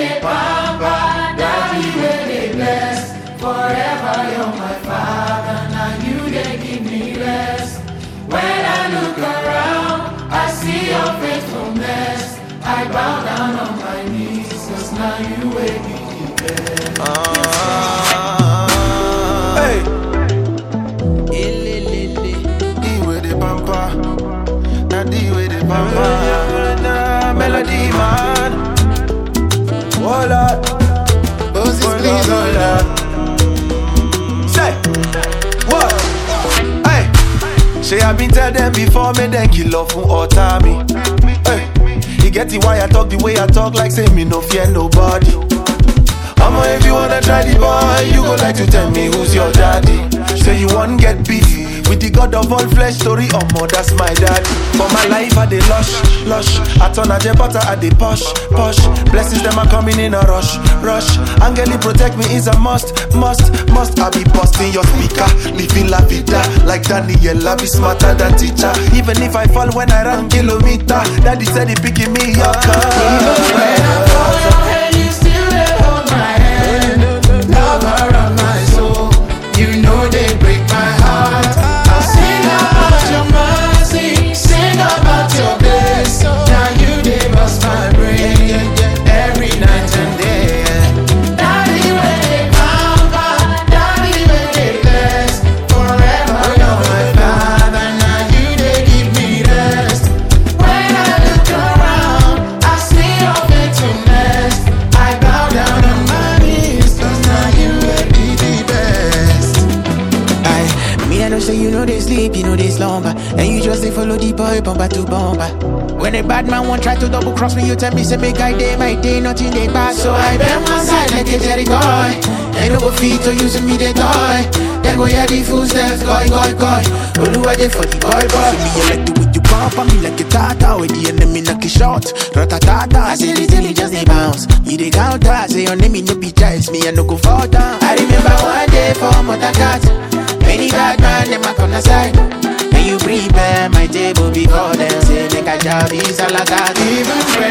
they pamper, daddy where they bless. Forever you're my father, now you they give me rest. When I look around, I see your faithfulness. I bow down on my knees, cause now you will be the best. Hey! D with the pampa, now D with the pampa. Melody man, voila. Moses please, voila. Say, what? Hey! Say I been tell them before, me then kill off from all time. Hey! You get the why I talk the way I talk, like say me no fear nobody. Mama, if you wanna try the boy, you go like to tell me who's your daddy. Say you want get beef with the God of all flesh story, more that's my daddy. For my life I dey lush, lush. I turn a jet butter, I dey push, push. Blessings them are coming in a rush, rush. Angeli protect me is a must, must, must. I be busting your speaker, living la vida like Daniel. I be smarter than teacher. Even if I fall when I run kilometer, daddy said he picking me up. Even when I fall down, you still there hold my hand. Lover of my soul, you know they break my heart. I'll sing about your mercy, sing about your grace. Now you they bust my brain every night and day. Daddy when they pamper, daddy when they bless. Forever you're my father, now you they give me rest. When I look around, I see your faithfulness. I bow down on my knees, cause now you will be the best. Me, I know say you know they sleep, you know they slumber. And you just they follow the boy bumper to bumper. When a bad man won't try to double cross me, you tell me say make I day my day, nothing they pass. So I bend my side like a Jerry boy. They no go feet to using me they toy. Then go hear the footsteps, goy, goy, goy. Oluwa they for the boy, boy. Me, you like the way you pump on me like a tata. When the enemy knock it short, ratatata. I say little just they bounce. You they counter, say your name no be choice. Me I no go fall down. I remember one day for Mother Cat. Many bad man, them a come aside. And you prepare my table before them. Say make a job is all I got. Even when